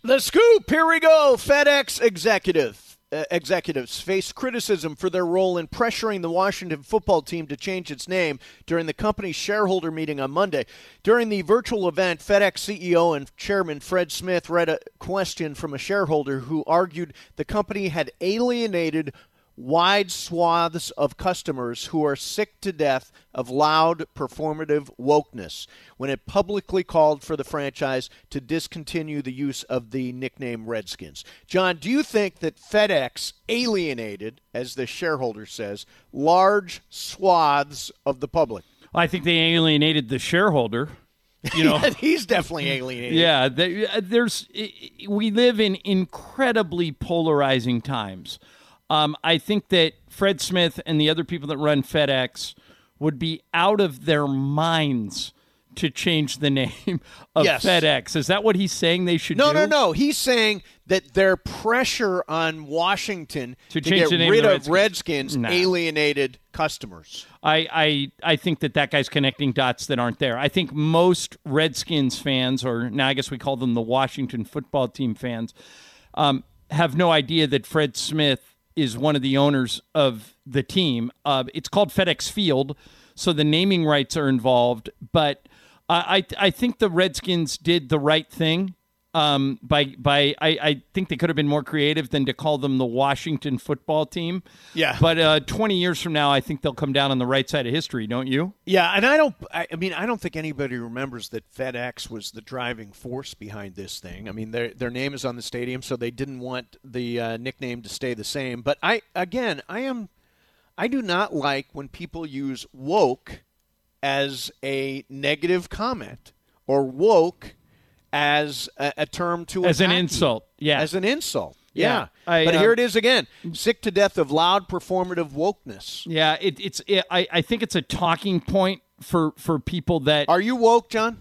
The scoop. Here we go. FedEx executives face criticism for their role in pressuring the Washington football team to change its name during the company's shareholder meeting on Monday. During the virtual event, FedEx CEO and chairman Fred Smith read a question from a shareholder who argued the company had alienated wide swaths of customers who are sick to death of loud, performative wokeness when it publicly called for the franchise to discontinue the use of the nickname Redskins. John, do you think that FedEx alienated, as the shareholder says, large swaths of the public? I think they alienated the shareholder. You know, he's definitely alienated. Yeah, we live in incredibly polarizing times. I think that Fred Smith and the other people that run FedEx would be out of their minds to change the name of FedEx. Is that what he's saying they should do? No. He's saying that their pressure on Washington to get rid of Redskins alienated customers. I think that guy's connecting dots that aren't there. I think most Redskins fans, or now I guess we call them the Washington football team fans, have no idea that Fred Smith is one of the owners of the team. It's called FedEx Field, so the naming rights are involved. But I think the Redskins did the right thing. I think they could have been more creative than to call them the Washington football team. Yeah. But 20 years from now, I think they'll come down on the right side of history, don't you? Yeah, and I don't think anybody remembers that FedEx was the driving force behind this thing. I mean, their name is on the stadium, so they didn't want the nickname to stay the same. But I do not like when people use woke as a negative comment or woke as a term to as an insult. Yeah. As an insult. Yeah. But here it is again. Sick to death of loud performative wokeness. Yeah, I think it's a talking point for people that... Are you woke, John?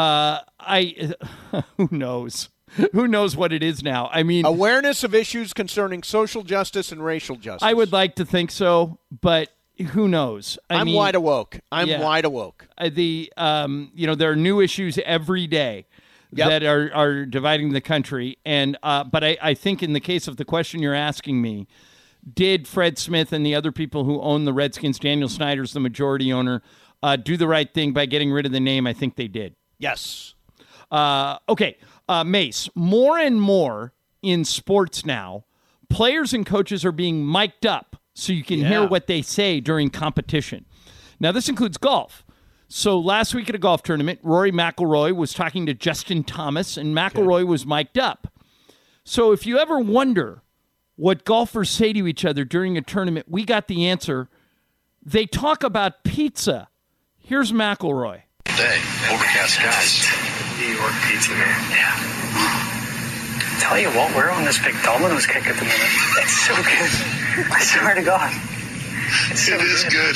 Who knows? Who knows what it is now? I mean... Awareness of issues concerning social justice and racial justice. I would like to think so, but who knows? I'm wide awoke. Wide awoke. There are new issues every day. Yep. That are dividing the country. And but I think in the case of the question you're asking me, did Fred Smith and the other people who own the Redskins, Daniel Snyder's the majority owner, do the right thing by getting rid of the name? I think they did. Yes. Okay, Mace, more and more in sports now, players and coaches are being mic'd up so you can hear what they say during competition. Now, this includes golf. So last week at a golf tournament, Rory McIlroy was talking to Justin Thomas, and McIlroy was mic'd up. So if you ever wonder what golfers say to each other during a tournament, we got the answer. They talk about pizza. Here's McIlroy. Day, overcast skies. New York pizza, man. Yeah. Tell you what, we're on this big Domino's kick at the minute. It's so good. I swear to God. It is good.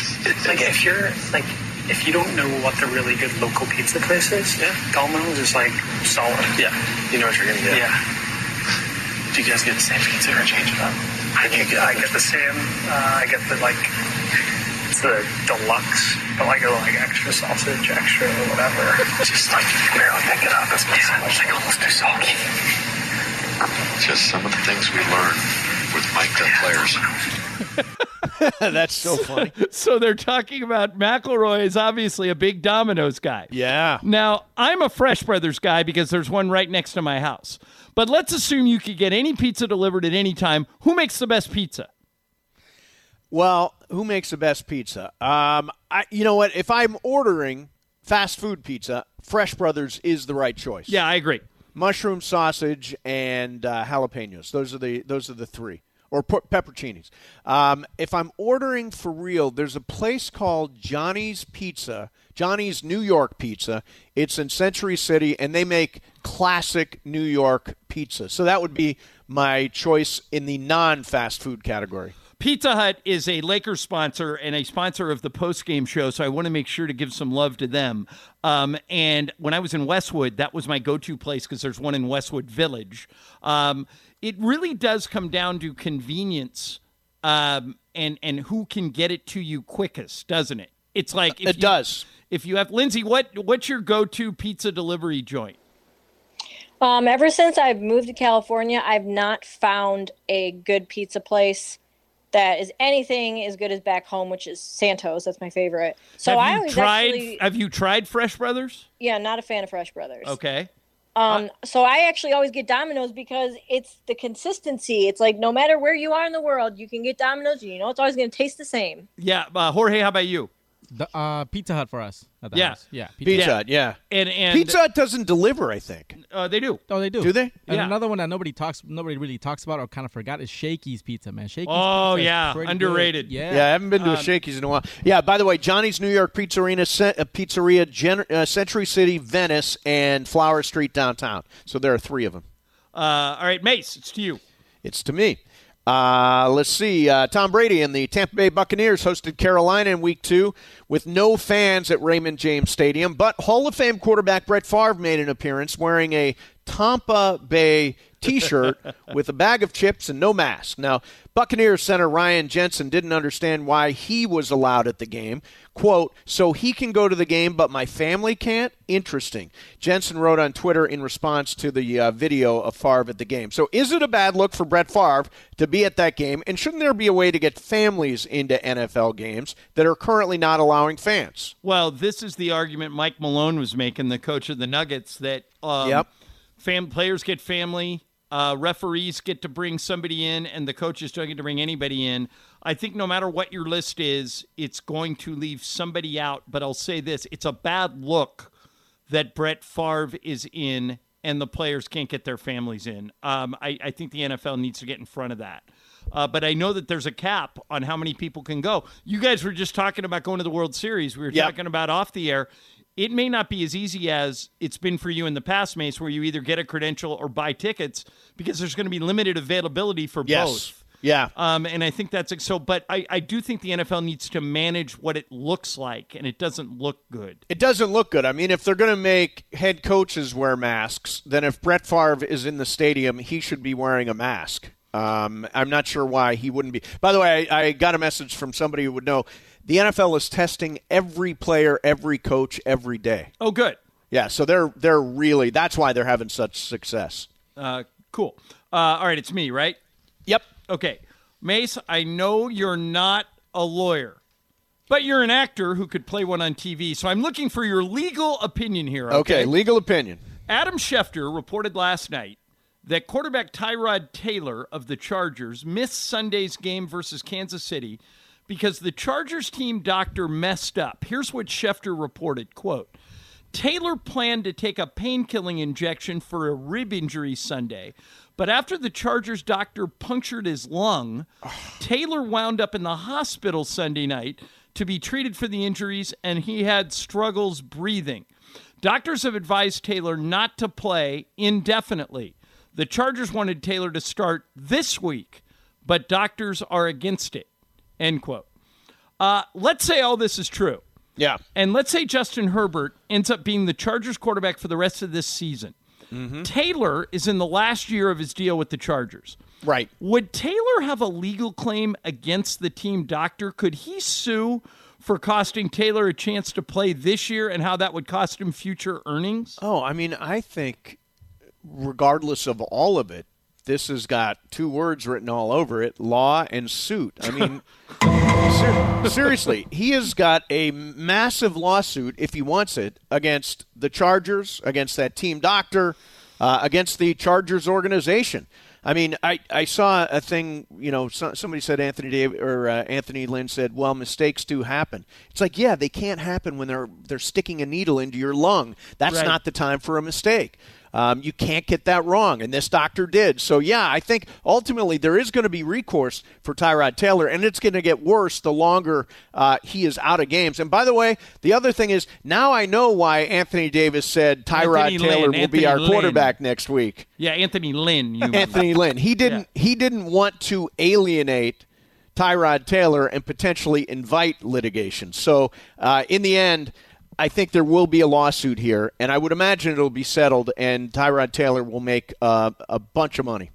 If you don't know what the really good local pizza place is, Domino's is like solid. Yeah, you know what you're gonna get. Yeah. Do you guys get the same pizza or change it up? I get the same. I get it's the deluxe, but I go like extra sausage, extra whatever. Just like you can barely pick it up. It's like almost too soggy. Just some of the things we learn with mic'd up players. That's so funny. So they're talking about McIlroy is obviously a big Domino's guy. Yeah. Now, I'm a Fresh Brothers guy because there's one right next to my house. But let's assume you could get any pizza delivered at any time. Who makes the best pizza? Well, who makes the best pizza? You know what? If I'm ordering fast food pizza, Fresh Brothers is the right choice. Yeah, I agree. Mushroom, sausage, and jalapenos. Those are the three. Or pepperoncinis. If I'm ordering for real, there's a place called Johnny's Pizza, Johnny's New York Pizza. It's in Century City, and they make classic New York pizza. So that would be my choice in the non-fast food category. Pizza Hut is a Lakers sponsor and a sponsor of the post-game show, so I want to make sure to give some love to them. And when I was in Westwood, that was my go-to place because there's one in Westwood Village. It really does come down to convenience and who can get it to you quickest, doesn't it? It's like it does. If you have Lindsay, what's your go-to pizza delivery joint? Ever since I've moved to California, I've not found a good pizza place that is anything as good as back home, which is Santos. That's my favorite. So Have you tried Fresh Brothers? Yeah, not a fan of Fresh Brothers. Okay. So I actually always get Domino's because it's the consistency. It's like no matter where you are in the world, you can get Domino's. You know it's always going to taste the same. Yeah, Jorge, how about you? The Pizza Hut for us at the house. Yeah, Pizza Hut, yeah. And Pizza Hut doesn't deliver, I think. They do. Oh, they do. Do they? And Yeah. another one that nobody really talks about or kind of forgot is Shakey's Pizza, man. Shakey's Oh, Pizza yeah. is pretty Underrated. good. Yeah, I haven't been to a Shakey's in a while. Yeah, by the way, Johnny's New York Pizzeria, Century City, Venice, and Flower Street downtown. So there are 3 of them. All right, Mace, it's to you. It's to me. Let's see. Tom Brady and the Tampa Bay Buccaneers hosted Carolina in Week 2 with no fans at Raymond James Stadium, but Hall of Fame quarterback Brett Favre made an appearance wearing a Tampa Bay T-shirt with a bag of chips and no mask. Now, Buccaneers center Ryan Jensen didn't understand why he was allowed at the game. Quote, so he can go to the game, but my family can't? Interesting. Jensen wrote on Twitter in response to the video of Favre at the game. So is it a bad look for Brett Favre to be at that game? And shouldn't there be a way to get families into NFL games that are currently not allowing fans? Well, this is the argument Mike Malone was making, the coach of the Nuggets, that players get family, referees get to bring somebody in, and the coaches don't get to bring anybody in. I think no matter what your list is, it's going to leave somebody out. But I'll say this, it's a bad look that Brett Favre is in and the players can't get their families in. I think the NFL needs to get in front of that. But I know that there's a cap on how many people can go. You guys were just talking about going to the World Series. We were talking about off the air. It may not be as easy as it's been for you in the past, Mace, where you either get a credential or buy tickets because there's going to be limited availability for both. Yeah. And I think that's so. But I do think the NFL needs to manage what it looks like, and it doesn't look good. It doesn't look good. I mean, if they're going to make head coaches wear masks, then if Brett Favre is in the stadium, he should be wearing a mask. I'm not sure why he wouldn't be. By the way, I got a message from somebody who would know. The NFL is testing every player, every coach, every day. Oh, good. Yeah, so they're really, that's why they're having such success. Cool. All right, it's me, right? Yep. Okay. Mace, I know you're not a lawyer, but you're an actor who could play one on TV, so I'm looking for your legal opinion here. Okay, legal opinion. Adam Schefter reported last night that quarterback Tyrod Taylor of the Chargers missed Sunday's game versus Kansas City because the Chargers team doctor messed up. Here's what Schefter reported, quote, Taylor planned to take a pain-killing injection for a rib injury Sunday, but after the Chargers doctor punctured his lung, Taylor wound up in the hospital Sunday night to be treated for the injuries, and he had struggles breathing. Doctors have advised Taylor not to play indefinitely. The Chargers wanted Taylor to start this week, but doctors are against it. End quote. Let's say all this is true. Yeah. And let's say Justin Herbert ends up being the Chargers quarterback for the rest of this season. Mm-hmm. Taylor is in the last year of his deal with the Chargers. Right. Would Taylor have a legal claim against the team doctor? Could he sue for costing Taylor a chance to play this year and how that would cost him future earnings? Oh, I mean, I think regardless of all of it, this has got 2 words written all over it, law and suit. I mean, seriously, he has got a massive lawsuit, if he wants it, against the Chargers, against that team doctor, against the Chargers organization. I mean, I saw a thing, somebody said Anthony Lynn said, well, mistakes do happen. It's like, yeah, they can't happen when they're sticking a needle into your lung. That's right. Not the time for a mistake. You can't get that wrong, and this doctor did. So, yeah, I think ultimately there is going to be recourse for Tyrod Taylor, and it's going to get worse the longer he is out of games. And, by the way, the other thing is now I know why Anthony Davis said Tyrod Taylor will be our quarterback next week. Yeah, Anthony Lynn. Anthony Lynn. He didn't want to alienate Tyrod Taylor and potentially invite litigation. So, in the end, I think there will be a lawsuit here, and I would imagine it'll be settled, and Tyrod Taylor will make a bunch of money.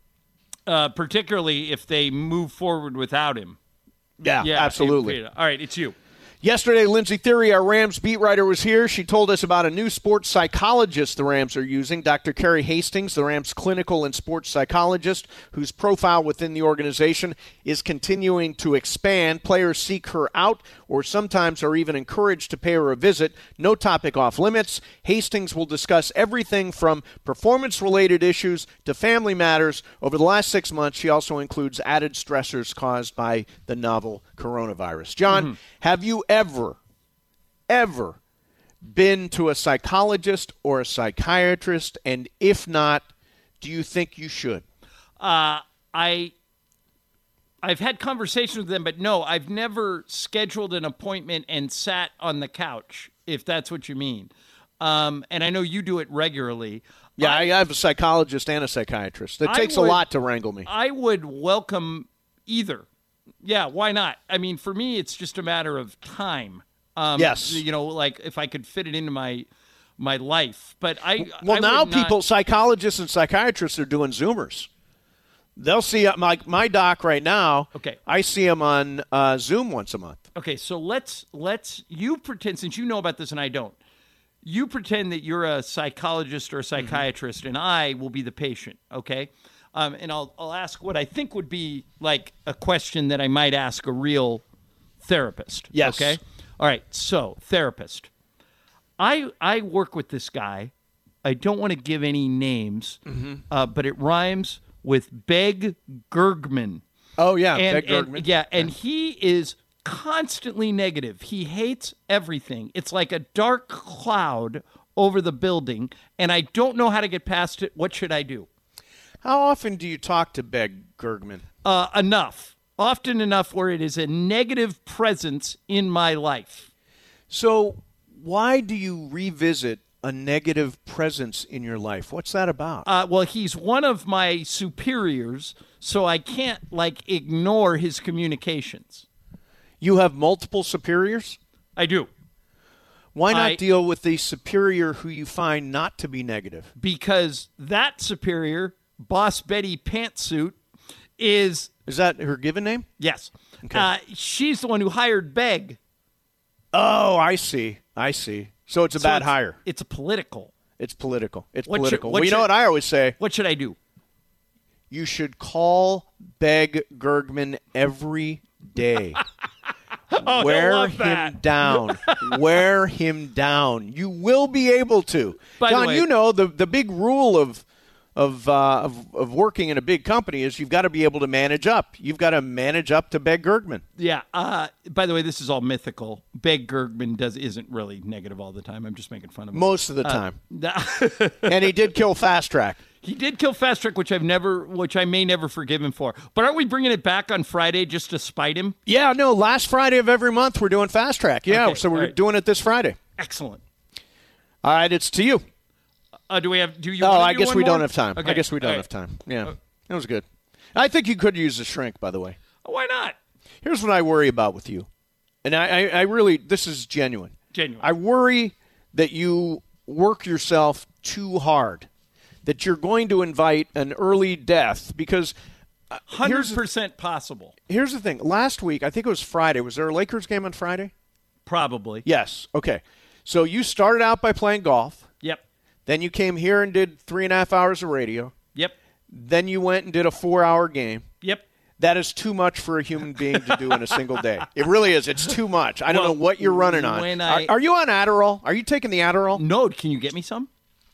Particularly if they move forward without him. Yeah, absolutely. All right, it's you. Yesterday, Lindsay Theory, our Rams beat writer, was here. She told us about a new sports psychologist the Rams are using, Dr. Carrie Hastings, the Rams clinical and sports psychologist, whose profile within the organization is continuing to expand. Players seek her out or sometimes are even encouraged to pay her a visit. No topic off limits. Hastings will discuss everything from performance-related issues to family matters. Over the last 6 months, she also includes added stressors caused by the novel coronavirus. John, have you ever been to a psychologist or a psychiatrist? And if not, do you think you should? I've had conversations with them, but no, I've never scheduled an appointment and sat on the couch, if that's what you mean. And I know you do it regularly. Yeah, I have a psychologist and a psychiatrist. It takes a lot to wrangle me. I would welcome either. Yeah, why not? I mean, for me, it's just a matter of time. Yes. You know, like if I could fit it into my life. But psychologists and psychiatrists are doing Zoomers. They'll see my doc right now. Okay. I see him on Zoom once a month. Okay, so let's you pretend, since you know about this and I don't, you pretend that you're a psychologist or a psychiatrist, and I will be the patient, okay? And I'll ask what I think would be like a question that I might ask a real therapist. Yes. Okay? All right, so therapist. I work with this guy. I don't want to give any names, but it rhymes with Beg Gergman. Oh, yeah, Beg Gergman. And he is constantly negative. He hates everything. It's like a dark cloud over the building, and I don't know how to get past it. What should I do? How often do you talk to Beg Gergman? Enough. Often enough where it is a negative presence in my life. So why do you revisit a negative presence in your life? What's that about? Well, he's one of my superiors, so I can't, ignore his communications. You have multiple superiors? I do. Why not deal with the superior who you find not to be negative? Because that superior, Boss Betty Pantsuit, is... Is that her given name? Yes. Okay. She's the one who hired Beg. Oh, I see. So it's a bad hire. It's political. It's political. It's What political. should- You know what I always say? What should I do? You should call Beg Gergman every day. Wear him down. Wear him down. You will be able to. By John, the way, you know the big rule of working in a big company is you've got to be able to manage up. You've got to manage up to Beg Gergman. Yeah. By the way, this is all mythical. Beg Gergman isn't really negative all the time. I'm just making fun of him. Most of the time. And he did kill Fast Track. He did kill Fast Track, which I may never forgive him for. But aren't we bringing it back on Friday just to spite him? Yeah, no, last Friday of every month we're doing Fast Track. Yeah, Okay, so we're all right. doing it this Friday. Excellent. All right, it's to you. Do you Oh, wanna I do guess one we more? don't have time. Okay. I guess we don't All right. have time. Yeah, that was good. I think you could use a shrink, by the way. Why not? Here's what I worry about with you. And I really, this is genuine. Genuine. I worry that you work yourself too hard, that you're going to invite an early death because 100% possible. here's the thing. Last week, I think it was Friday. Was there a Lakers game on Friday? Probably. Yes. Okay. So you started out by playing golf. Yep. Then you came here and did 3.5 hours of radio. Yep. Then you went and did a 4-hour game. Yep. That is too much for a human being to do in a single day. It really is. It's too much. I don't know what you're running on. Are you on Adderall? Are you taking the Adderall? No. Can you get me some?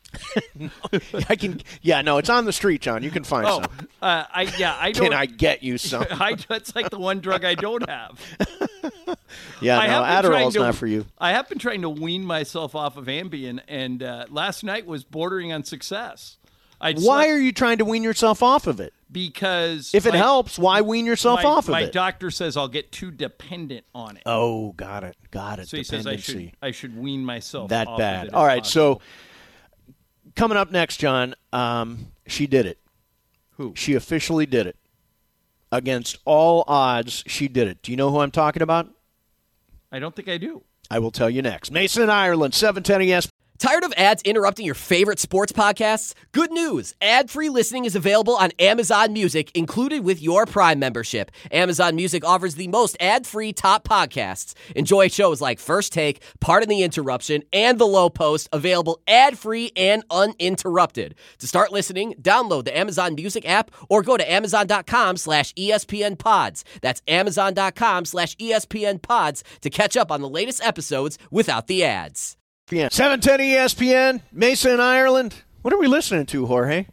I can. Yeah, no, it's on the street, John. You can find some. I don't. Can I get you some? That's like the one drug I don't have. Yeah, I no, have been Adderall's trying not for you. I have been trying to wean myself off of Ambien, and last night was bordering on success. Why are you trying to wean yourself off of it? Because if it helps, why wean yourself off of it? My doctor says I'll get too dependent on it. Oh, got it. So he says I should wean myself that off bad. of it. All right, possible. so coming up next, John, she did it. Who? She officially did it. Against all odds, she did it. Do you know who I'm talking about? I don't think I do. I will tell you next. Mason, Ireland, 710 ESPN. Tired of ads interrupting your favorite sports podcasts? Good news! Ad-free listening is available on Amazon Music, included with your Prime membership. Amazon Music offers the most ad-free top podcasts. Enjoy shows like First Take, Pardon the Interruption, and The Low Post, available ad-free and uninterrupted. To start listening, download the Amazon Music app or go to amazon.com/ESPN Pods. That's amazon.com/ESPN Pods to catch up on the latest episodes without the ads. 710 ESPN, Mesa in Ireland. What are we listening to, Jorge?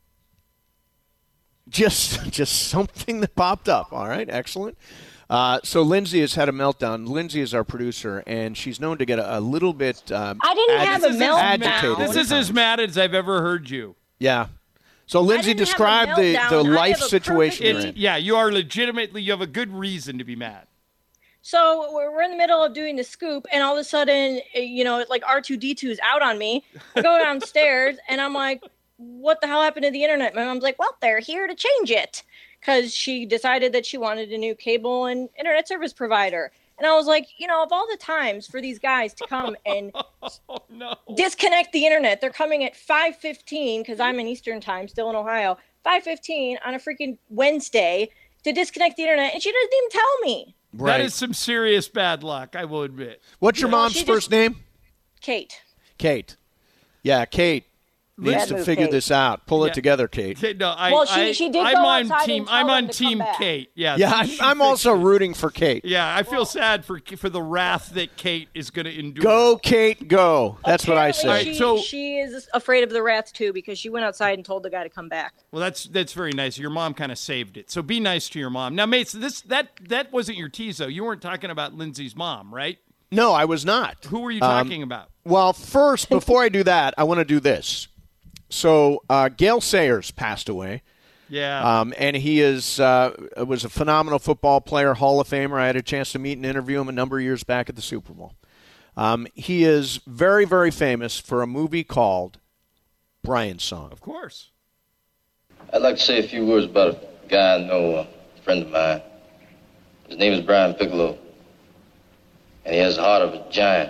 Just something that popped up. All right, excellent. So Lindsay has had a meltdown. Lindsay is our producer, and she's known to get a little bit I didn't have a meltdown. agitated. This is as mad as I've ever heard you. Yeah. So Lindsay, describe the life situation you're in. Yeah, you are legitimately, you have a good reason to be mad. So we're in the middle of doing the scoop, and all of a sudden, like R2-D2 is out on me. I go downstairs, and I'm like, what the hell happened to the internet? My mom's like, well, they're here to change it, because she decided that she wanted a new cable and internet service provider. And I was like, of all the times for these guys to come and disconnect the internet, they're coming at 5:15, because I'm in Eastern time, still in Ohio, 5:15 on a freaking Wednesday to disconnect the internet, and she doesn't even tell me. Right. That is some serious bad luck, I will admit. What's your mom's first name? Kate. Kate. Yeah, Kate needs to figure this out. Pull it together, Kate. No, she did go outside and tell I'm on them to team come back. Kate. Yeah, I'm also rooting for Kate. Yeah, I feel sad for the wrath that Kate is going to endure. Go, Kate, go. That's what I say. She is afraid of the wrath, too, because she went outside and told the guy to come back. Well, that's very nice. Your mom kind of saved it. So be nice to your mom. Now, mates, that wasn't your tease, though. You weren't talking about Lindsay's mom, right? No, I was not. Who were you talking about? Well, first, before I do that, I want to do this. So Gale Sayers passed away. Yeah. And he was a phenomenal football player, Hall of Famer. I had a chance to meet and interview him a number of years back at the Super Bowl. He is very, very famous for a movie called Brian's Song. Of course. I'd like to say a few words about a guy I know, a friend of mine. His name is Brian Piccolo, and he has the heart of a giant.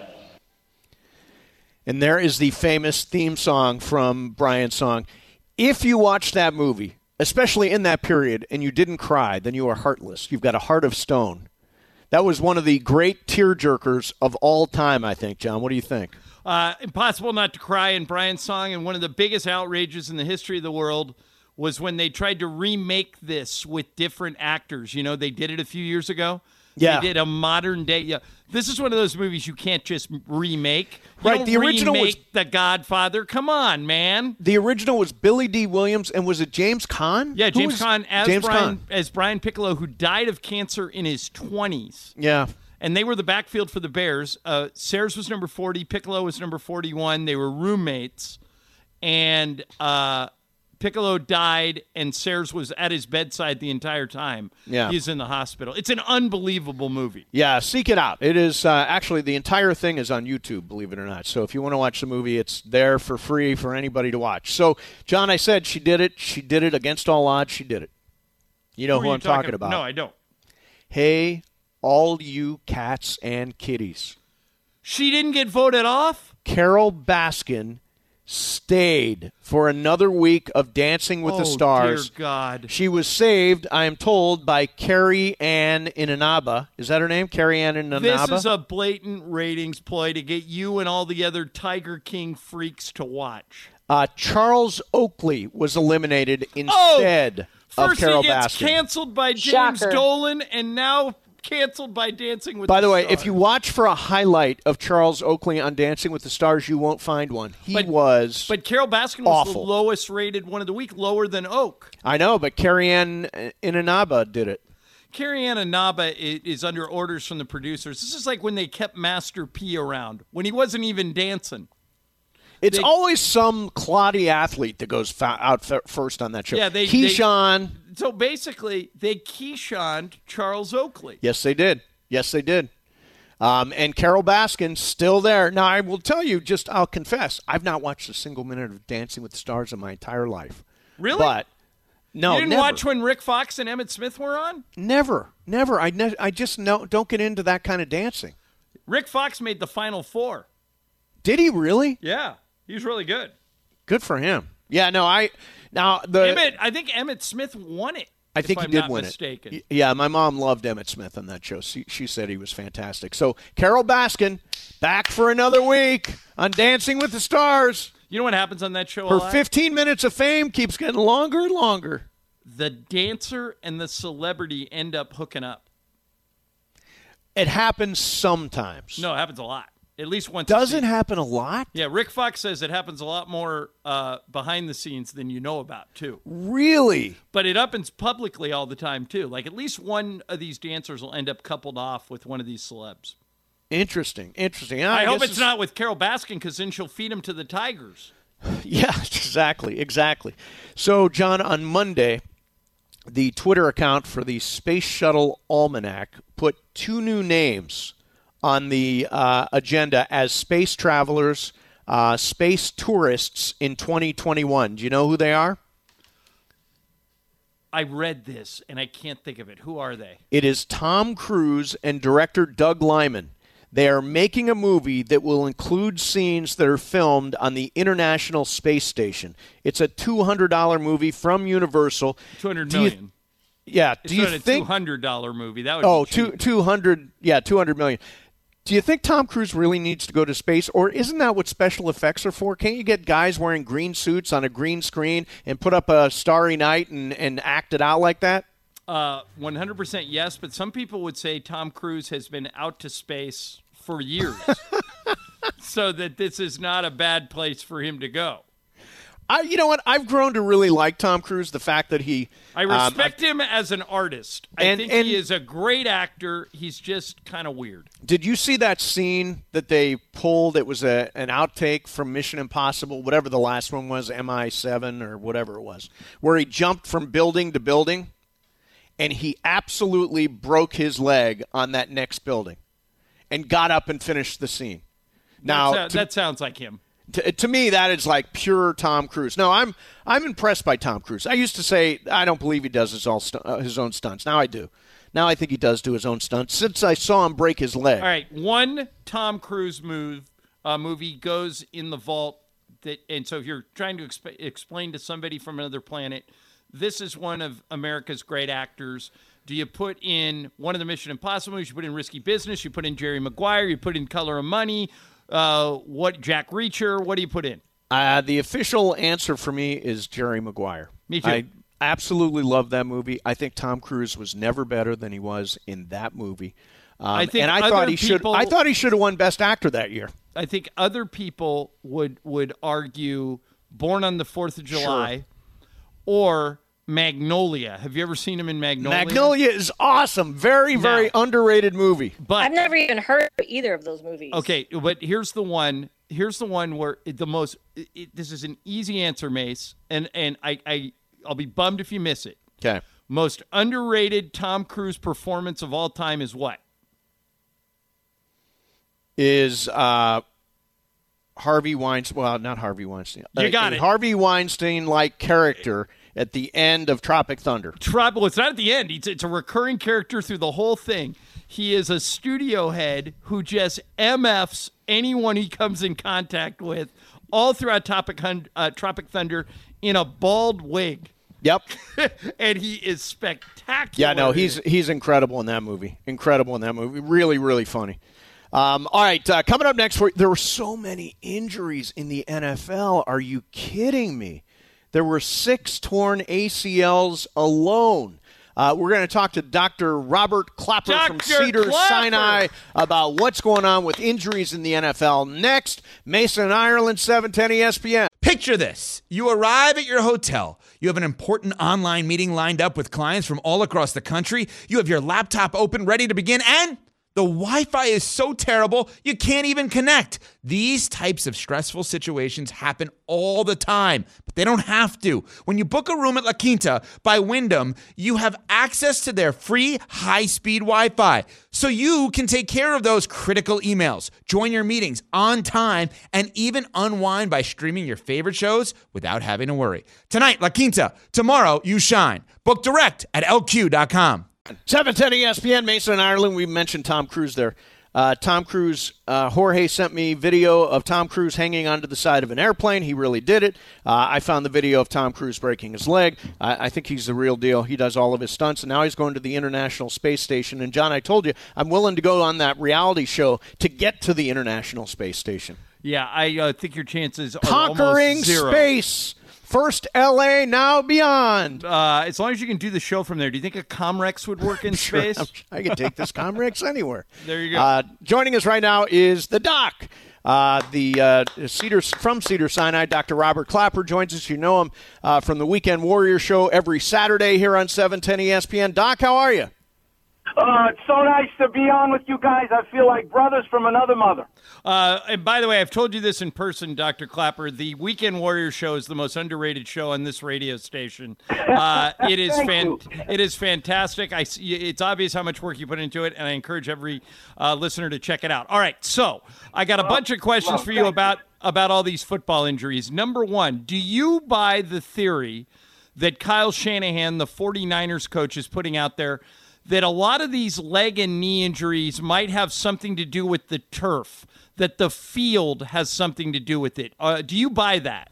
And there is the famous theme song from Brian's Song. If you watch that movie, especially in that period, and you didn't cry, then you are heartless. You've got a heart of stone. That was one of the great tearjerkers of all time, I think, John. What do you think? Impossible not to cry in Brian's Song, and one of the biggest outrages in the history of the world was when they tried to remake this with different actors. They did it a few years ago. Yeah. They did a modern day. Yeah. This is one of those movies you can't just remake. Right. The original was The Godfather. Come on, man. The original was Billy D. Williams, and was it James Caan? Yeah, James Caan as Brian Piccolo, who died of cancer in his 20s. Yeah. And they were the backfield for the Bears. Sayers was number 40. Piccolo was number 41. They were roommates. And Piccolo died, and Sayers was at his bedside the entire time. Yeah. He's in the hospital. It's an unbelievable movie. Yeah, seek it out. It is actually, the entire thing is on YouTube, believe it or not. So if you want to watch the movie, it's there for free for anybody to watch. So, John, I said she did it. She did it against all odds. She did it. You know who I'm talking about. No, I don't. Hey, all you cats and kitties. She didn't get voted off? Carole Baskin stayed for another week of Dancing with the Stars. Dear God. She was saved, I am told, by Carrie Ann Inaba. Is that her name? Carrie Ann Inaba? This is a blatant ratings ploy to get you and all the other Tiger King freaks to watch. Charles Oakley was eliminated instead of Carole Baskin. First he gets canceled by James Dolan, and now canceled by Dancing with the Stars. By the way, if you watch for a highlight of Charles Oakley on Dancing with the Stars, you won't find one. But Carole Baskin was the lowest rated one of the week, lower than Oak. I know, but Carrie Ann Inaba did it. Carrie Ann Inaba is under orders from the producers. This is like when they kept Master P around, when he wasn't even dancing. It's always some cloddy athlete that goes out first on that show. Yeah, Keyshawn. So basically, they Keyshawned Charles Oakley. Yes, they did. And Carole Baskin still there. Now, I will tell you, I'll confess, I've not watched a single minute of Dancing with the Stars in my entire life. Really? But no, you didn't never. watch when Rick Fox and Emmitt Smith were on? Never. I just don't get into that kind of dancing. Rick Fox made the Final Four. Did he really? Yeah, he was really good. Good for him. Yeah, no, I think Emmitt Smith won it. I think he did win mistaken. it. Yeah, my mom loved Emmitt Smith on that show. She said he was fantastic. So Carol Baskin back for another week on Dancing with the Stars. You know what happens on that show? Her 15 minutes of fame keeps getting longer and longer. The dancer and the celebrity end up hooking up. It happens sometimes. No, it happens a lot. At least once. Doesn't happen a lot? Yeah, Rick Fox says it happens a lot more behind the scenes than you know about, too. Really? But it happens publicly all the time, too. Like, at least one of these dancers will end up coupled off with one of these celebs. Interesting. I hope it's not with Carol Baskin, because then she'll feed him to the tigers. Yeah, exactly. So, John, on Monday, the Twitter account for the Space Shuttle Almanac put 2 new names on the agenda as space travelers, space tourists in 2021. Do you know who they are? I read this, and I can't think of it. Who are they? It is Tom Cruise and director Doug Liman. They are making a movie that will include scenes that are filmed on the International Space Station. It's a $200 movie from Universal. $200 million. Yeah. Do you think $200 movie? That would be cheap. 200. Yeah, $200 million. Do you think Tom Cruise really needs to go to space, or isn't that what special effects are for? Can't you get guys wearing green suits on a green screen and put up a Starry Night and act it out like that? 100% yes, but some people would say Tom Cruise has been out to space for years, so that this is not a bad place for him to go. You know what? I've grown to really like Tom Cruise. The fact that I respect him as an artist. I think he is a great actor. He's just kind of weird. Did you see that scene that they pulled? It was an outtake from Mission Impossible, whatever the last one was, MI7 or whatever it was, where he jumped from building to building, and he absolutely broke his leg on that next building and got up and finished the scene. Now that sounds like him. To me, that is like pure Tom Cruise. No, I'm impressed by Tom Cruise. I used to say I don't believe he does his own stunts. Now I do. Now I think he does do his own stunts since I saw him break his leg. All right, one Tom Cruise movie goes in the vault. And so if you're trying to explain to somebody from another planet, this is one of America's great actors. Do you put in one of the Mission Impossible movies? You put in Risky Business. You put in Jerry Maguire. You put in Color of Money. Jack Reacher? What do you put in? The official answer for me is Jerry Maguire. Me too. I absolutely love that movie. I think Tom Cruise was never better than he was in that movie. I thought he should have won Best Actor that year. I think other people would argue Born on the 4th of July or Magnolia. Have you ever seen him in Magnolia? Magnolia is awesome. Very, very underrated movie. But I've never even heard of either of those movies. Okay, but here's the one where this is an easy answer, Mace, and I'll be bummed if you miss it. Okay. Most underrated Tom Cruise performance of all time is what? Is Harvey Weinstein. Well, not Harvey Weinstein. You got it. Harvey Weinstein-like character at the end of Tropic Thunder. Well, it's not at the end. It's a recurring character through the whole thing. He is a studio head who just MFs anyone he comes in contact with all throughout Tropic Thunder in a bald wig. Yep. And he is spectacular. Yeah, no, he's incredible in that movie. Really, really funny. All right, coming up next, there were so many injuries in the NFL. Are you kidding me? There were 6 torn ACLs alone. We're going to talk to Dr. Robert Clapper from Cedars-Sinai about what's going on with injuries in the NFL. Next, Mason, Ireland, 710 ESPN. Picture this. You arrive at your hotel. You have an important online meeting lined up with clients from all across the country. You have your laptop open, ready to begin, and the Wi-Fi is so terrible, you can't even connect. These types of stressful situations happen all the time, but they don't have to. When you book a room at La Quinta by Wyndham, you have access to their free high-speed Wi-Fi, so you can take care of those critical emails, join your meetings on time, and even unwind by streaming your favorite shows without having to worry. Tonight, La Quinta. Tomorrow, you shine. Book direct at lq.com. 710 ESPN, Mason, Ireland. We mentioned Tom Cruise there. Tom Cruise, Jorge sent me video of Tom Cruise hanging onto the side of an airplane. He really did it. I found the video of Tom Cruise breaking his leg. I think he's the real deal. He does all of his stunts, and now he's going to the International Space Station. And, John, I told you, I'm willing to go on that reality show to get to the International Space Station. Yeah, I think your chances are conquering almost zero. Space. First L.A., now beyond. As long as you can do the show from there, do you think a Comrex would work in space? I can take this Comrex anywhere. There you go. Joining us right now is the doc. From Cedars-Sinai, Dr. Robert Clapper joins us. You know him from the Weekend Warrior Show every Saturday here on 710 ESPN. Doc, how are you? It's so nice to be on with you guys. I feel like brothers from another mother. And by the way, I've told you this in person, Dr. Clapper. The Weekend Warrior Show is the most underrated show on this radio station. It is fantastic. It's obvious how much work you put into it, and I encourage every listener to check it out. All right, so I got a bunch of questions for you about all these football injuries. Number one, do you buy the theory that Kyle Shanahan, the 49ers coach, is putting out there, that a lot of these leg and knee injuries might have something to do with the turf, that the field has something to do with it? Do you buy that?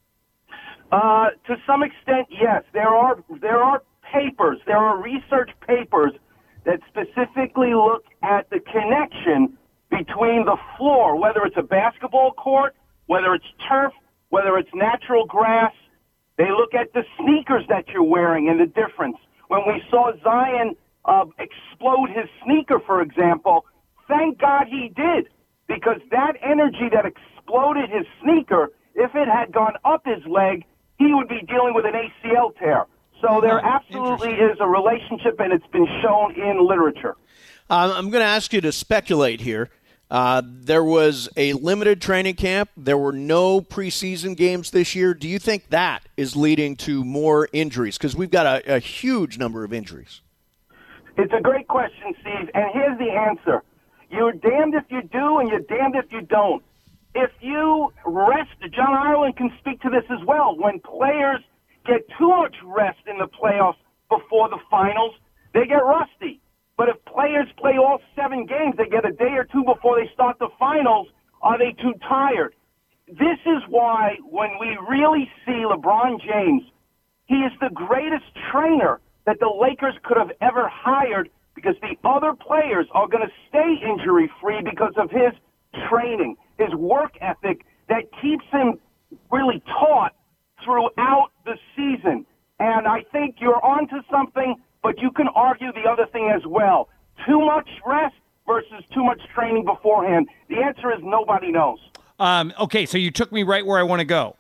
To some extent, yes. There are papers, there are research papers that specifically look at the connection between the floor, whether it's a basketball court, whether it's turf, whether it's natural grass. They look at the sneakers that you're wearing and the difference. When we saw Zion explode his sneaker, for example, thank God he did, because that energy that exploded his sneaker, if it had gone up his leg, he would be dealing with an ACL tear. So there absolutely is a relationship, and it's been shown in literature. I'm going to ask you to speculate here. There was a limited training camp. There were no preseason games this year. Do you think that is leading to more injuries? Because we've got a huge number of injuries. It's a great question, Steve, and here's the answer. You're damned if you do, and you're damned if you don't. If you rest, John Ireland can speak to this as well. When players get too much rest in the playoffs before the finals, they get rusty. But if players play all 7 games, they get a day or two before they start the finals, are they too tired? This is why when we really see LeBron James, he is the greatest trainer that the Lakers could have ever hired, because the other players are going to stay injury-free because of his training, his work ethic that keeps him really taut throughout the season. And I think you're onto something, but you can argue the other thing as well. Too much rest versus too much training beforehand. The answer is nobody knows. Okay, so you took me right where I want to go.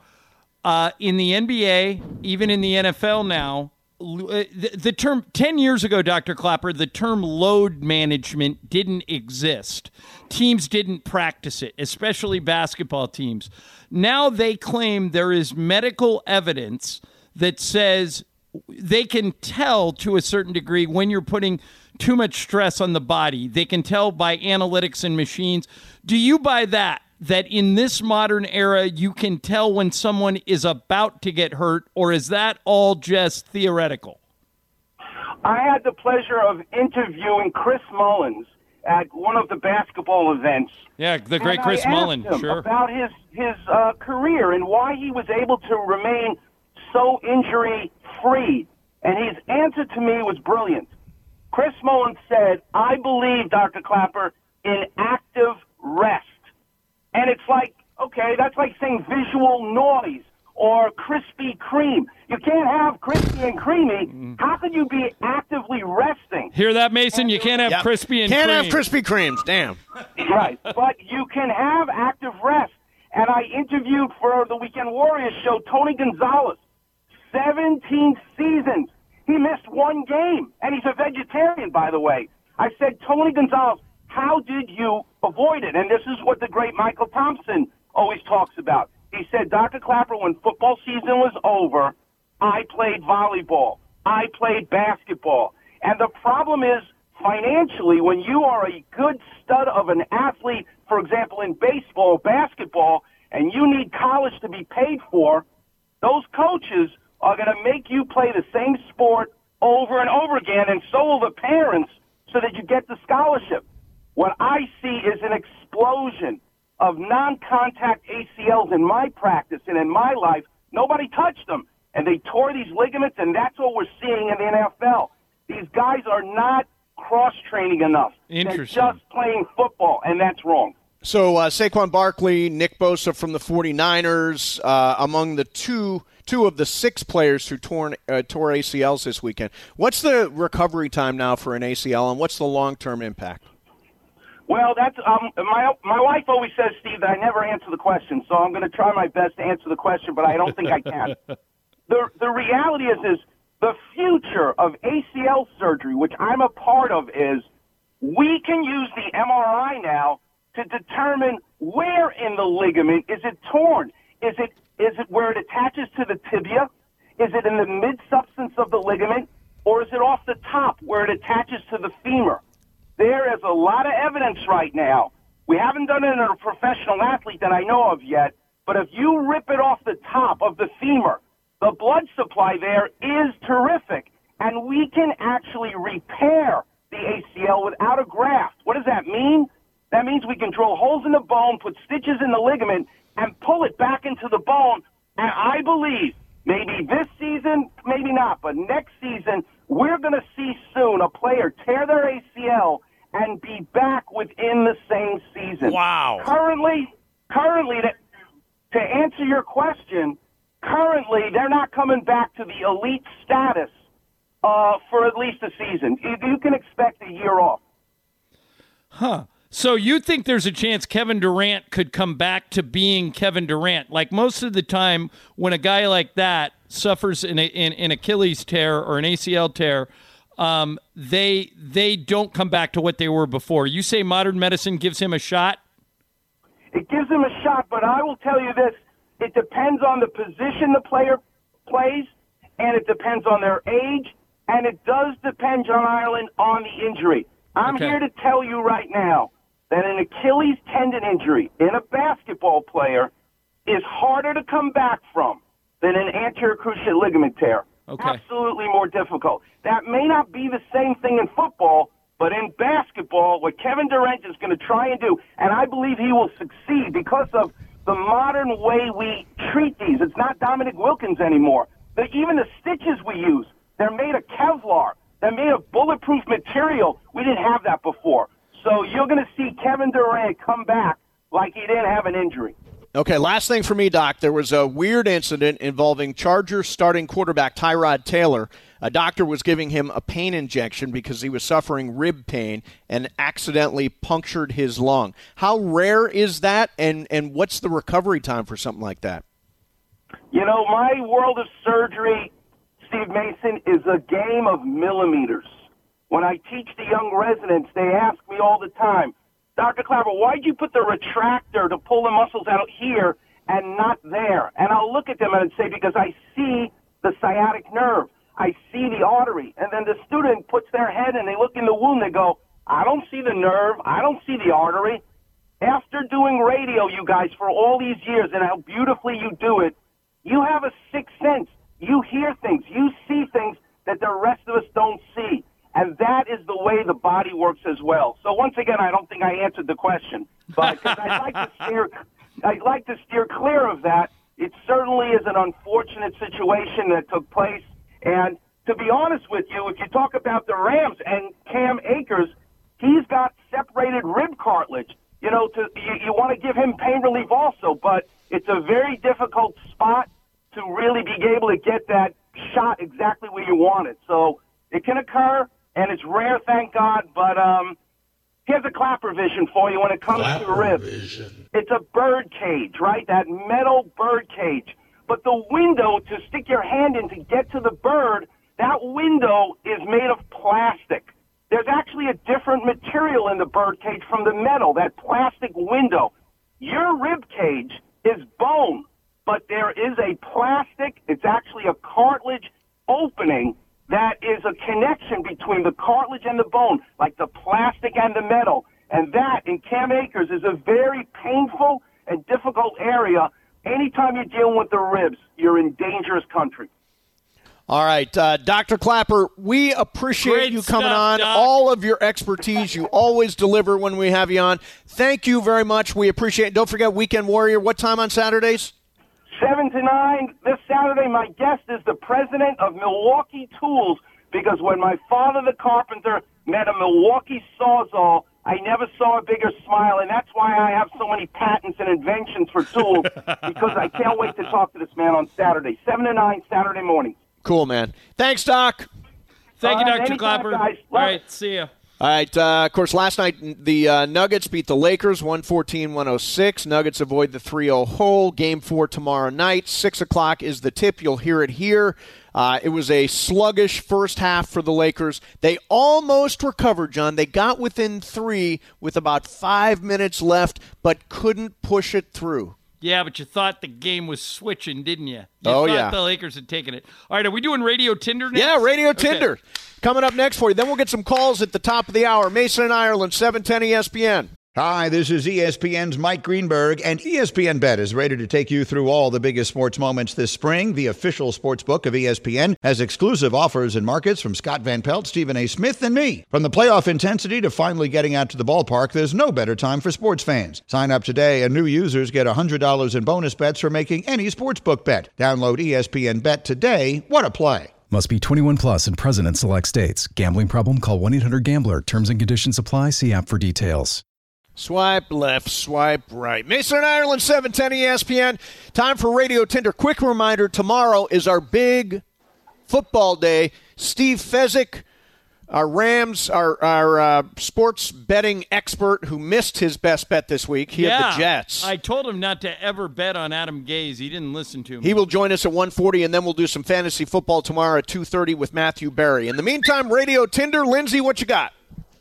In the NBA, even in the NFL now, the term 10 years ago, Dr. Clapper, the term load management didn't exist. Teams didn't practice it, especially basketball teams. Now they claim there is medical evidence that says they can tell to a certain degree when you're putting too much stress on the body. They can tell by analytics and machines. Do you buy that in this modern era you can tell when someone is about to get hurt, or is that all just theoretical? I had the pleasure of interviewing Chris Mullins at one of the basketball events. Yeah, the great Chris Mullin, sure. About his career and why he was able to remain so injury-free. And his answer to me was brilliant. Chris Mullins said, I believe, Dr. Clapper, in active rest. And it's like, okay, that's like saying visual noise or Krispy Kreme. You can't have crispy and creamy. How could you be actively resting? Hear that, Mason? You can't have crispy and can't cream. have Krispy Kremes, damn. Right, but you can have active rest. And I interviewed for the Weekend Warriors show Tony Gonzalez, 17 seasons. He missed 1 game, and he's a vegetarian, by the way. I said, Tony Gonzalez, how did you avoid it? And this is what the great Michael Thompson always talks about. He said, Dr. Clapper, when football season was over, I played volleyball. I played basketball. And the problem is, financially, when you are a good stud of an athlete, for example, in baseball, basketball, and you need college to be paid for, those coaches are going to make you play the same sport over and over again, and so will the parents, so that you get the scholarship. What I see is an explosion of non-contact ACLs in my practice and in my life. Nobody touched them, and they tore these ligaments, and that's what we're seeing in the NFL. These guys are not cross-training enough. Interesting. They're just playing football, and that's wrong. So Saquon Barkley, Nick Bosa from the 49ers, among the two of the 6 players who tore ACLs this weekend. What's the recovery time now for an ACL, and what's the long-term impact? Well, that's my wife always says, Steve, that I never answer the question, so I'm going to try my best to answer the question, but I don't think I can. The reality is the future of ACL surgery, which I'm a part of, is we can use the MRI now to determine where in the ligament is it torn. Is it where it attaches to the tibia? Is it in the mid-substance of the ligament? Or is it off the top where it attaches to the femur? There is a lot of evidence right now. We haven't done it in a professional athlete that I know of yet, but if you rip it off the top of the femur, the blood supply there is terrific, and we can actually repair the ACL without a graft. What does that mean? That means we can drill holes in the bone, put stitches in the ligament, and pull it back into the bone. And I believe maybe this season, maybe not, but next season, we're going to see soon a player tear their ACL and be back within the same season. Wow. Currently, to answer your question, currently they're not coming back to the elite status for at least a season. You can expect a year off. Huh. So you think there's a chance Kevin Durant could come back to being Kevin Durant? Like most of the time when a guy like that suffers an Achilles tear or an ACL tear, they don't come back to what they were before. You say modern medicine gives him a shot? It gives him a shot, but I will tell you this. It depends on the position the player plays, and it depends on their age, and it does depend, John Ireland, on the injury. I'm here to tell you right now that an Achilles tendon injury in a basketball player is harder to come back from than an anterior cruciate ligament tear. Absolutely more difficult. That may not be the same thing in football, but in basketball, what Kevin Durant is going to try and do, and I believe he will succeed because of the modern way we treat these. It's not Dominic Wilkins anymore. Even the stitches we use, they're made of Kevlar. They're made of bulletproof material. We didn't have that before. So you're going to see Kevin Durant come back like he didn't have an injury. Okay, last thing for me, Doc. There was a weird incident involving Chargers starting quarterback Tyrod Taylor. A doctor was giving him a pain injection because he was suffering rib pain and accidentally punctured his lung. How rare is that, and what's the recovery time for something like that? You know, my world of surgery, Steve Mason, is a game of millimeters. When I teach the young residents, they ask me all the time, Dr. Clapper, why'd you put the retractor to pull the muscles out here and not there? And I'll look at them and say, because I see the sciatic nerve. I see the artery. And then the student puts their head and they look in the wound. They go, I don't see the nerve. I don't see the artery. After doing radio, you guys, for all these years and how beautifully you do it, you have a sixth sense. You hear things. You see things that the rest of us don't see. And that is the way the body works as well. So once again, I don't think I answered the question, but because I'd like to steer clear of that. It certainly is an unfortunate situation that took place. And to be honest with you, if you talk about the Rams and Cam Akers, he's got separated rib cartilage. You know, you want to give him pain relief also, but it's a very difficult spot to really be able to get that shot exactly where you want it. So it can occur. And it's rare, thank God, but here's a Clapper vision for you when it comes to ribs. It's a bird cage, right? That metal bird cage. But the window to stick your hand in to get to the bird, that window is made of plastic. There's actually a different material in the bird cage from the metal, that plastic window. Your rib cage is bone, but there is a plastic, it's actually a cartilage opening that is a connection between the cartilage and the bone, like the plastic and the metal. And that, in Cam Akers, is a very painful and difficult area. Anytime you're dealing with the ribs, you're in dangerous country. All right, Dr. Clapper, we appreciate Great you coming stuff, on. Doc. All of your expertise, you always deliver when we have you on. Thank you very much. We appreciate it. Don't forget Weekend Warrior. What time on Saturdays? 7 to 9 this Saturday. My guest is the president of Milwaukee Tools, because when my father, the carpenter, met a Milwaukee Sawzall, I never saw a bigger smile, and that's why I have so many patents and inventions for tools, because I can't wait to talk to this man on Saturday, 7 to 9 Saturday mornings. Cool, man. Thanks, Doc. Thank you, Dr. Anytime, Clapper. guys. All right, see ya. All right, of course, last night the Nuggets beat the Lakers 114-106. Nuggets avoid the 3-0 hole. Game 4 tomorrow night. 6 o'clock is the tip. You'll hear it here. It was a sluggish first half for the Lakers. They almost recovered, John. They got within 3 with about 5 minutes left, but couldn't push it through. Yeah, but you thought the game was switching, didn't you? Oh, thought yeah. the Lakers had taken it. All right, are we doing Radio Tinder next? Yeah, Radio Okay. Tinder. Coming up next for you. Then we'll get some calls at the top of the hour. Mason and Ireland, 710 ESPN. Hi, this is ESPN's Mike Greenberg, and ESPN Bet is ready to take you through all the biggest sports moments this spring. The official sports book of ESPN has exclusive offers and markets from Scott Van Pelt, Stephen A. Smith, and me. From the playoff intensity to finally getting out to the ballpark, there's no better time for sports fans. Sign up today, and new users get $100 in bonus bets for making any sportsbook bet. Download ESPN Bet today. What a play. Must be 21 plus and present in select states. Gambling problem? Call 1-800-GAMBLER. Terms and conditions apply. See app for details. Swipe left, swipe right. Mason and Ireland, 710 ESPN. Time for Radio Tinder. Quick reminder, tomorrow is our big football day. Steve Fezzik, our Rams, our sports betting expert who missed his best bet this week. He had the Jets. I told him not to ever bet on Adam Gase. He didn't listen to me. He will join us at 1:40, and then we'll do some fantasy football tomorrow at 2:30 with Matthew Berry. In the meantime, Radio Tinder. Lindsay, what you got?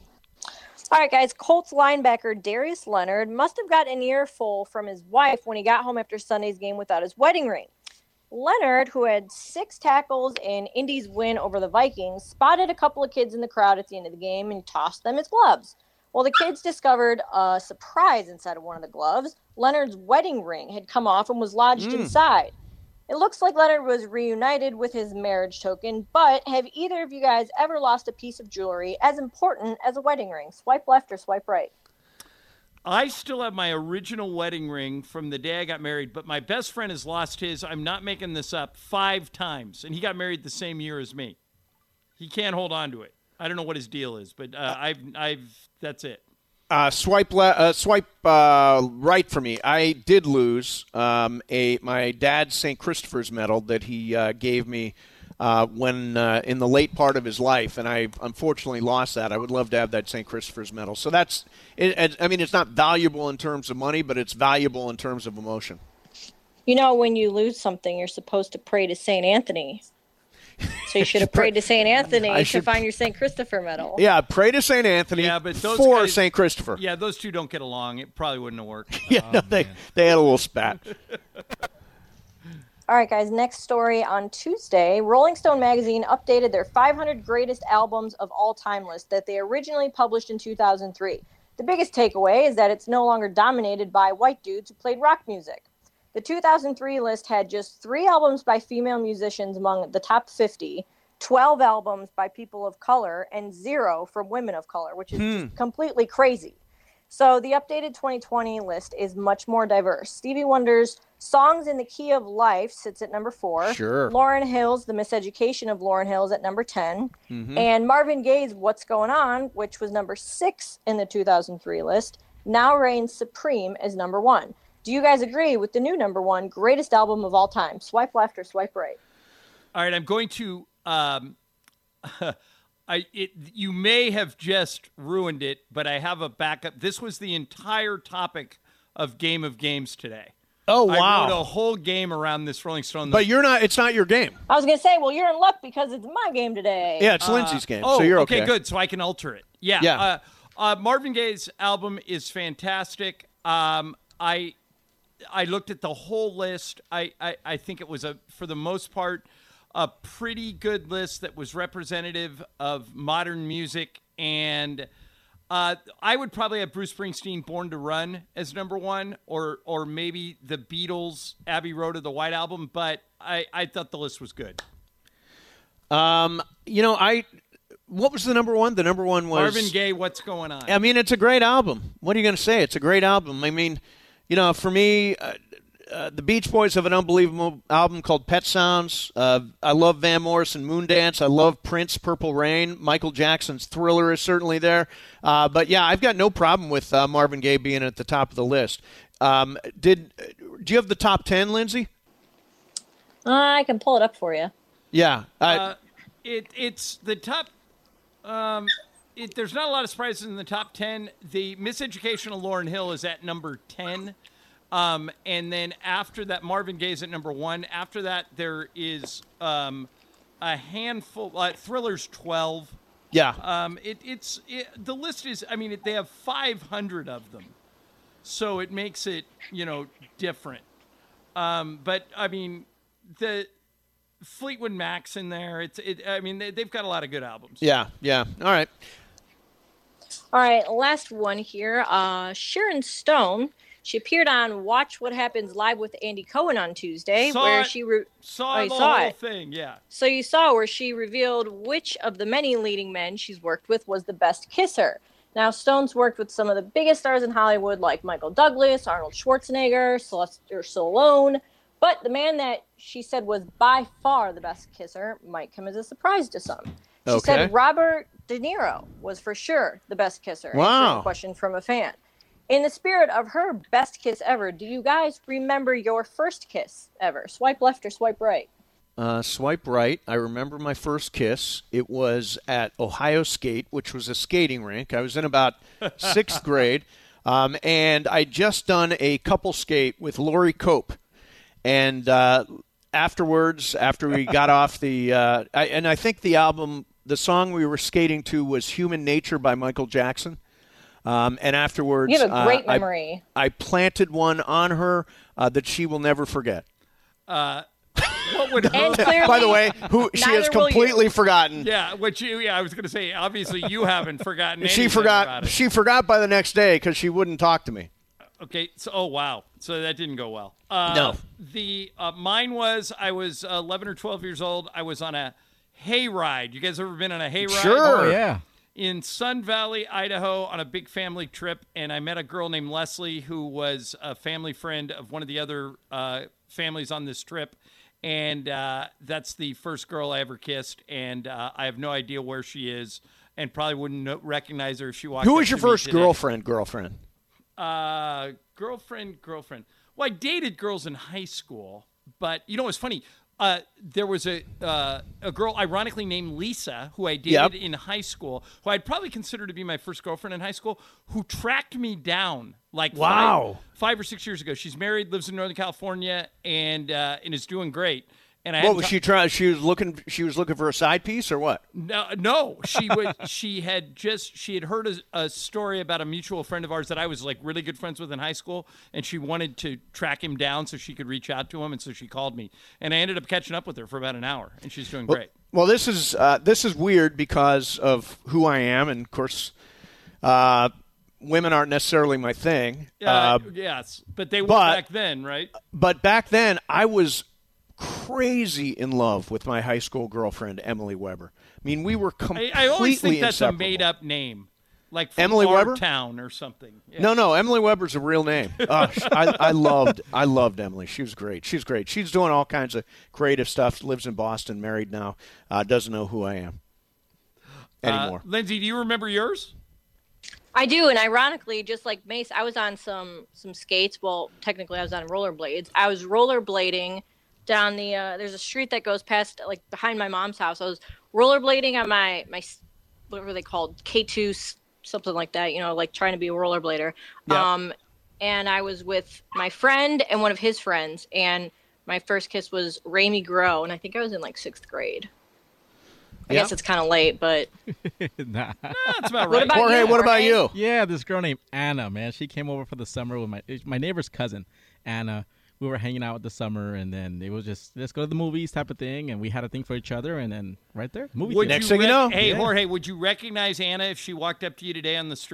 All right, guys. Colts linebacker Darius Leonard must have got an earful from his wife when he got home after Sunday's game without his wedding ring. Leonard, who had 6 tackles in Indy's win over the Vikings, spotted a couple of kids in the crowd at the end of the game and tossed them his gloves. Well, the kids discovered a surprise inside of one of the gloves. Leonard's wedding ring had come off and was lodged inside. It looks like Leonard was reunited with his marriage token, but have either of you guys ever lost a piece of jewelry as important as a wedding ring? Swipe left or swipe right? I still have my original wedding ring from the day I got married, but my best friend has lost his, I'm not making this up, 5 times, and he got married the same year as me. He can't hold on to it. I don't know what his deal is, but that's it. Swipe right for me. I did lose my dad's St. Christopher's medal that he gave me when in the late part of his life, and I unfortunately lost that. I would love to have that St. Christopher's medal. So that's it. I mean, it's not valuable in terms of money, but it's valuable in terms of emotion. You know, when you lose something, you're supposed to pray to St. Anthony. So you should have prayed to St. Anthony to find your St. Christopher medal. Yeah, pray to St. Anthony for St. Christopher. Yeah, those two don't get along. It probably wouldn't have worked. They had a little spat. All right, guys, next story on Tuesday. Rolling Stone magazine updated their 500 greatest albums of all time list that they originally published in 2003. The biggest takeaway is that it's no longer dominated by white dudes who played rock music. The 2003 list had just 3 albums by female musicians among the top 50, 12 albums by people of color, and 0 from women of color, which is just completely crazy. So the updated 2020 list is much more diverse. Stevie Wonder's Songs in the Key of Life sits at number 4. Sure. Lauryn Hill's The Miseducation of Lauryn Hill is at number 10. And Marvin Gaye's What's Going On, which was number 6 in the 2003 list, now reigns supreme as number 1. Do you guys agree with the new number 1 greatest album of all time? Swipe left or swipe right? All right, I'm going to you may have just ruined it, but I have a backup. This was the entire topic of Game of Games today. Oh, wow. I wrote a whole game around this Rolling Stone. But it's not your game. I was going to say, well, you're in luck because it's my game today. Yeah, it's Lindsay's game, so you're okay. Okay, good, so I can alter it. Yeah. Marvin Gaye's album is fantastic. I looked at the whole list. I think it was, for the most part, a pretty good list that was representative of modern music. And I would probably have Bruce Springsteen, Born to Run, as number 1, or maybe the Beatles, Abbey Road of the White Album. But I thought the list was good. What was the number one? The number one was Marvin Gaye, What's Going On? I mean, it's a great album. What are you going to say? It's a great album. I mean, for me, the Beach Boys have an unbelievable album called Pet Sounds. I love Van Morrison, Moondance. I love Prince, Purple Rain. Michael Jackson's Thriller is certainly there. But yeah, I've got no problem with Marvin Gaye being at the top of the list. Do you have the top 10, Lindsay? I can pull it up for you. Yeah. It's the top. There's not a lot of surprises in the top 10. The Miseducation of Lauryn Hill is at number 10. And then after that, Marvin Gaye's at number 1. After that, there is a handful. Thriller's 12. Yeah. The list is, they have 500 of them. So it makes it, different. But, the Fleetwood Mac's in there. They've got a lot of good albums. Yeah. All right. Last one here. Sharon Stone. She appeared on Watch What Happens Live with Andy Cohen on Tuesday, saw the whole thing. Yeah. So you saw where she revealed which of the many leading men she's worked with was the best kisser. Now, Stone's worked with some of the biggest stars in Hollywood, like Michael Douglas, Arnold Schwarzenegger, Sylvester Stallone. But the man that she said was by far the best kisser might come as a surprise to some. She said Robert De Niro was for sure the best kisser. Wow. A question from a fan. In the spirit of her best kiss ever, do you guys remember your first kiss ever? Swipe left or swipe right? Swipe right. I remember my first kiss. It was at Ohio Skate, which was a skating rink. I was in about 6th grade, and I'd just done a couple skate with Lori Cope. And afterwards, after we got off I think the song we were skating to was Human Nature by Michael Jackson. And afterwards, you have a great memory. I planted one on her that she will never forget. What would by the way, she has completely forgotten. Yeah, I was going to say, obviously you haven't forgotten. She forgot. She forgot by the next day because she wouldn't talk to me. Okay. So, oh wow. So that didn't go well. No. Mine was I was 11 or 12 years old. I was on a hayride. You guys ever been on a hayride? Sure. Oh, yeah. In Sun Valley, Idaho, on a big family trip, and I met a girl named Leslie who was a family friend of one of the other families on this trip, and that's the first girl I ever kissed, and I have no idea where she is, and probably wouldn't recognize her if she walked Who up was your to me first today. girlfriend? Girlfriend. Well, I dated girls in high school, but you know what's funny? There was a girl, ironically named Lisa, who I dated in high school, who I'd probably consider to be my first girlfriend in high school, who tracked me down like 5 or 6 years ago. She's married, lives in Northern California, and is doing great. And what was she trying? She was looking for a side piece or what? No. She had heard a story about a mutual friend of ours that I was like really good friends with in high school, and she wanted to track him down so she could reach out to him, and so she called me, and I ended up catching up with her for about an hour, and she's doing great. Well, this is weird because of who I am, and of course, women aren't necessarily my thing. Yes, but they were back then, right? But back then, I was crazy in love with my high school girlfriend, Emily Weber. I mean, we were completely I always think that's inseparable. a made-up name, like from Emily our Weber? town or something. Yeah. No, Emily Weber's a real name. I loved Emily. She was great. She's great. She's doing all kinds of creative stuff. Lives in Boston, married now. Doesn't know who I am anymore. Lindsay, do you remember yours? I do, and ironically, just like Mace, I was on some skates. Well, technically, I was on rollerblades. I was rollerblading down the there's a street that goes past, like, behind my mom's house. I was rollerblading on my what were they called, K2, something like that, like trying to be a rollerblader. Yep. And I was with my friend and one of his friends, and my first kiss was Rami Grow, and I think I was in like 6th grade. I guess it's kind of late, but nah. That's about right. What about Jorge, you? what about you? Yeah, this girl named Anna, man. She came over for the summer with my neighbor's cousin, Anna. We were hanging out the summer, and then it was just, let's go to the movies type of thing, and we had a thing for each other, and then right there, movie. Next thing you know. Hey, Jorge, would you recognize Anna if she walked up to you today on the street?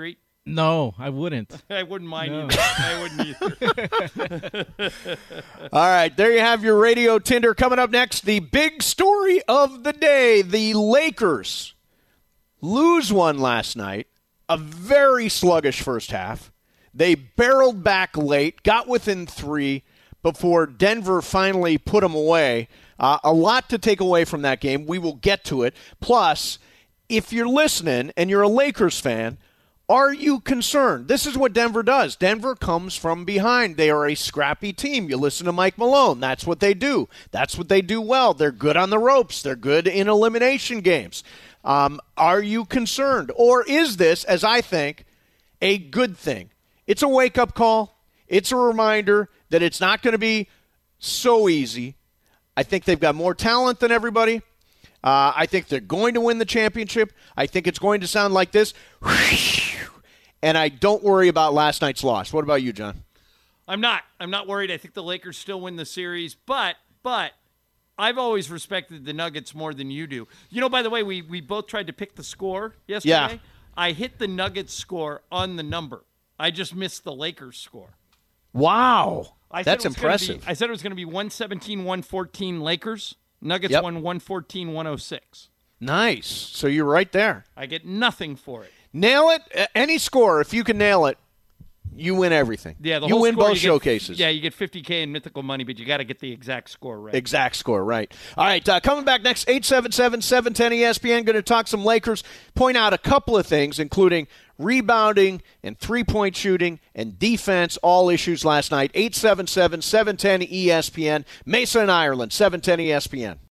No, I wouldn't. I wouldn't mind either. I wouldn't either. All right, there you have your radio Tinder. Coming up next, the big story of the day. The Lakers lose one last night. A very sluggish first half. They barreled back late, got within 3 before Denver finally put them away. A lot to take away from that game. We will get to it. Plus, if you're listening and you're a Lakers fan, are you concerned? This is what Denver does. Denver comes from behind. They are a scrappy team. You listen to Mike Malone. That's what they do. That's what they do well. They're good on the ropes. They're good in elimination games. Are you concerned? Or is this, as I think, a good thing? It's a wake-up call. It's a reminder that it's not going to be so easy. I think they've got more talent than everybody. I think they're going to win the championship. I think it's going to sound like this. And I don't worry about last night's loss. What about you, John? I'm not worried. I think the Lakers still win the series, but I've always respected the Nuggets more than you do. You know, by the way, we both tried to pick the score yesterday. Yeah. I hit the Nuggets score on the number. I just missed the Lakers score. Wow. That's impressive. I said it was going to be 117-114 Lakers. Nuggets won 114-106. Nice. So you're right there. I get nothing for it. Nail it. Any score, if you can nail it, you win everything. Yeah, you win both showcases. You get $50K in mythical money, but you got to get the exact score right. Exact score, right. All right, coming back next, 877-710-ESPN, going to talk some Lakers, point out a couple of things, including rebounding and three-point shooting and defense, all issues last night. 877-710-ESPN, Mesa and Ireland, 710 ESPN.